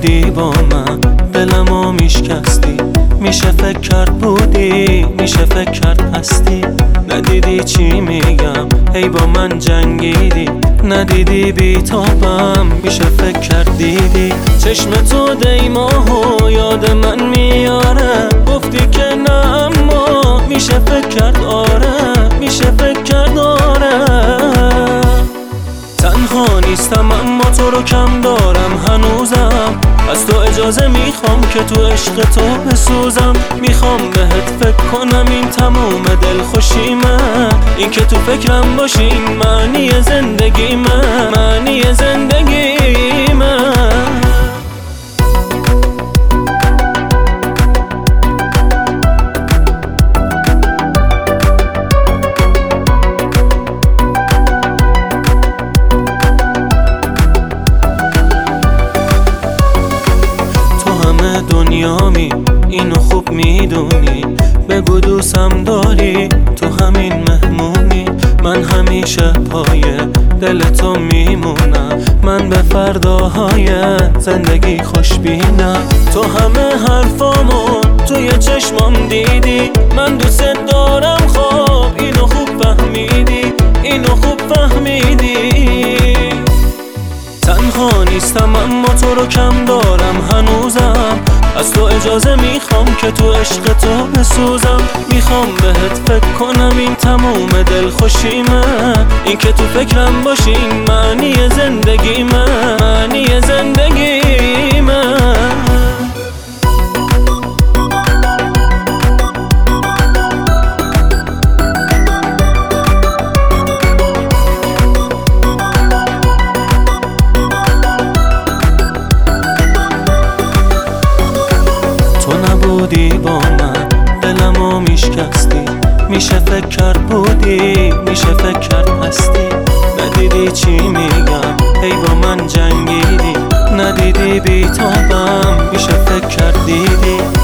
نبودی با من دلمو میشکستی، میشه فکر کرد بودی، میشه فکر کرد هستی. ندیدی چی میگم، ای با من جنگیدی، ندیدی بیتابم، میشه فکر کرد دیدی. چشم تو دیماهو یاد من میاره، گفتی که نه اما میشه فکر کرد آره، میشه فکر کرد آره. تنها نیستم اما تو رو کم دارم هنوزم، از تو اجازه میخوام که تو عشق تو بسوزم. میخوام بهت فکر کنم، این تموم دلخوشیمه، این که تو فکرم باشی این معنی زندگیمه، معنی زندگیمه. دنیامی اینو خوب میدونی، بگو دوستم داری، تو همین مهمونی. من همیشه پای دل تو میمونم، من به فرداهای زندگی خوشبینم. تو همه حرفامو توی چشمام دیدی، من دوست دارم، خب اینو خوب فهمیدی، اینو خوب فهمیدی. تنها نیستم اما تو رو کم دارم هنوزم، از تو اجازه میخوام که تو عشق تو بسوزم. میخوام بهت فکر کنم، این تموم دلخوشیمه، این که تو فکرم باشی این معنی زندگیمه، معنی زندگیمه. بودی با من دلمو میشکستی، میشه فکر کرد بودی، میشه فکر کرد هستی. ندیدی چی میگم، ای با من جنگیدی، ندیدی بیتابم، میشه فکر کرد دیدی.